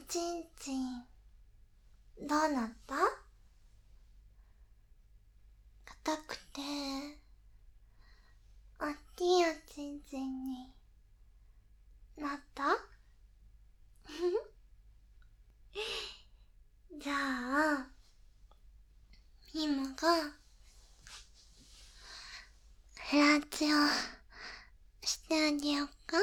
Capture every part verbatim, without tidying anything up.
ちんちん、どうなった？硬くて、おっきいおちんちんになった？じゃあ、みもが、フランチをしてあげようか？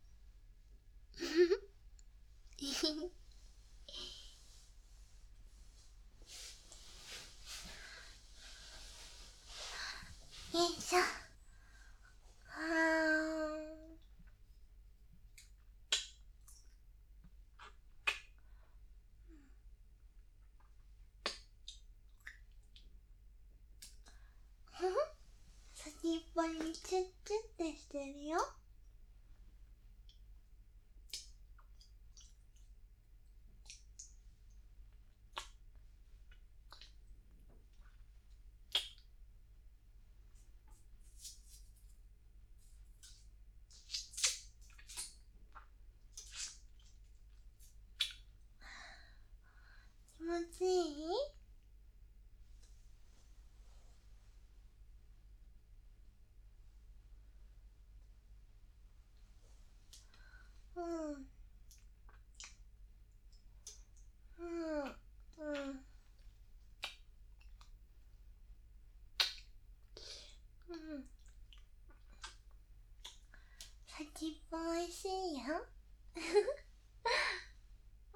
よいしょ。はーん。先っぽにチュッチュってしてるよ。気持ちいい？うん。うん。うん。うん。先っぽおいしいよ。うん。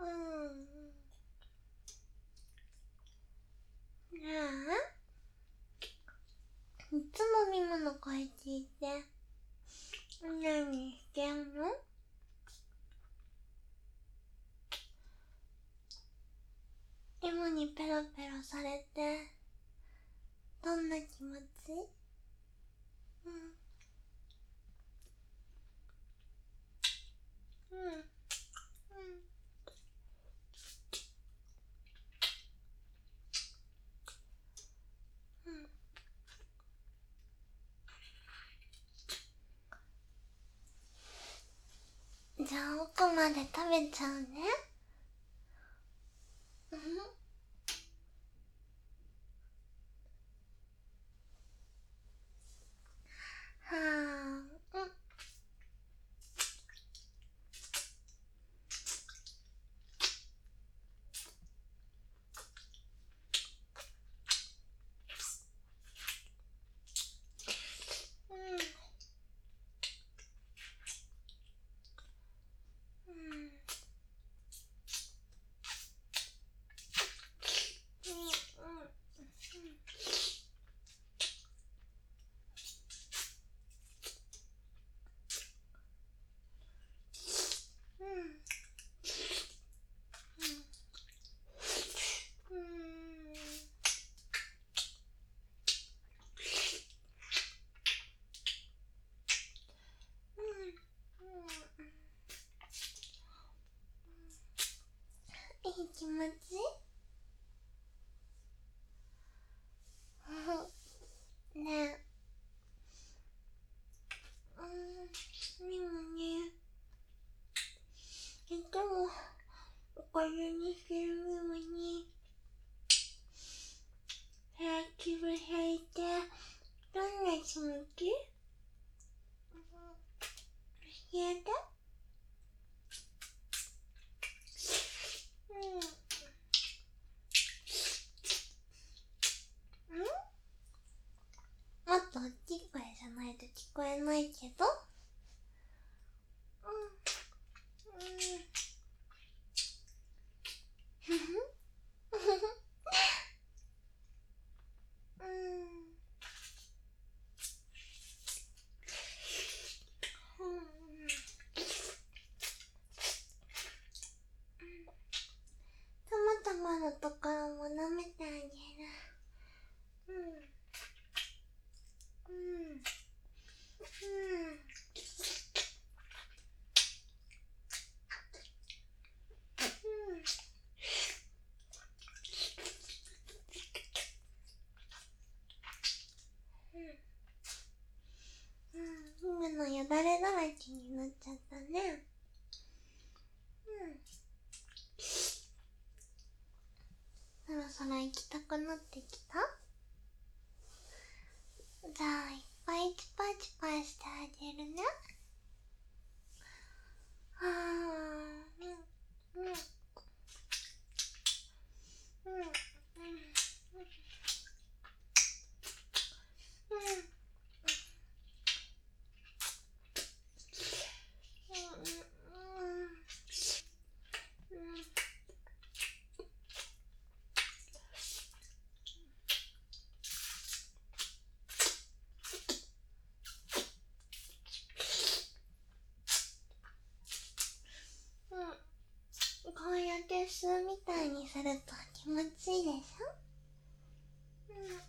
じゃあ、いつもみもの声聞いて、何してんの？みもにペロペロされて、どんな気持ち？うん。うん。うん。うん。じゃあ奥まで食べちゃうね。うん。はーん。うん。うん。いい気持ち？ねえ。うん、みもね、いつもおかゆにしてるみもに、ヘアキブ履いて、どんな気持ち？教えて。うん。ん？もっと大きい声じゃないと聞こえないけど。うん。うん。ふふ。ふふ。うん。たまたまのところも舐めてあげる。うん。うん。うん。 ってきた？じゃあいっぱいチュパチュパしてあげるね。はーうんうんうんうんうんこうやって吸うみたいにすると気持ちいいでしょ？うん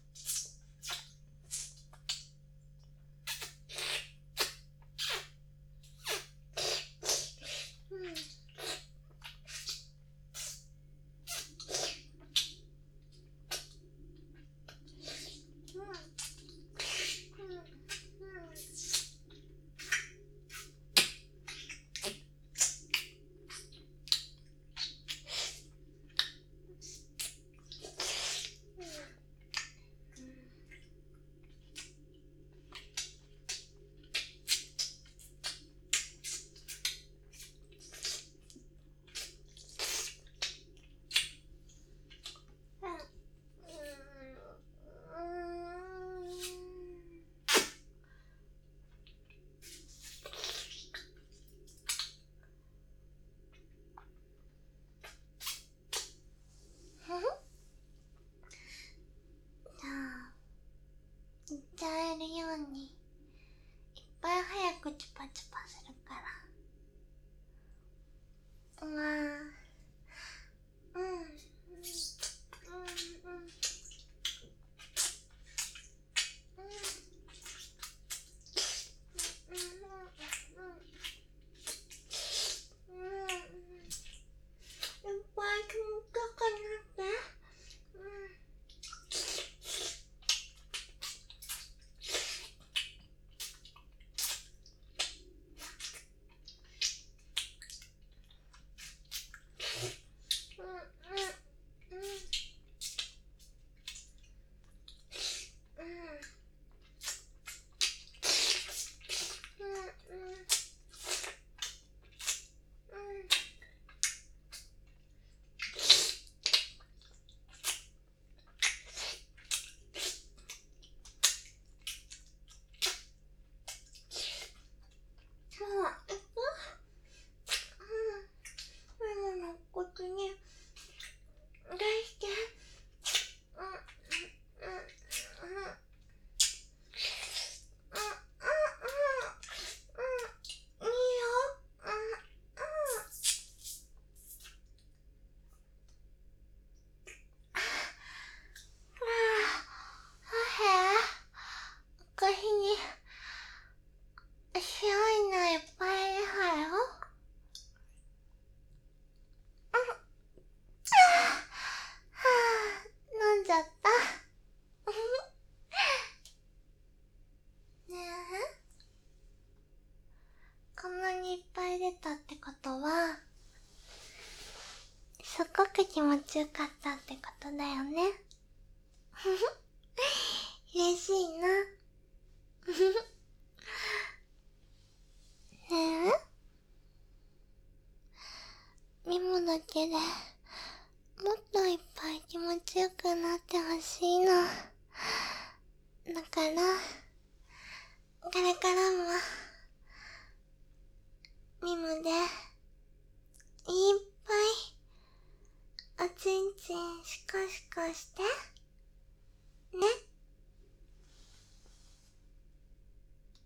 言っちゃえるようにいっぱい早くチュパチュパするから。うわーうんうんうんいっぱい気持ちよくなって。ママのこっちに出して。うんうんうんうん白いのいっぱいいるわよ。飲んじゃった。ねえ、こんなにいっぱい出たってことはすっごく気持ちよかったってことだよね。嬉しいな。ねえ、ミモだけでもっといっぱい気持ちよくなってほしいの。だからこれからもミモでいっぱいおちんちんシコシコしてね。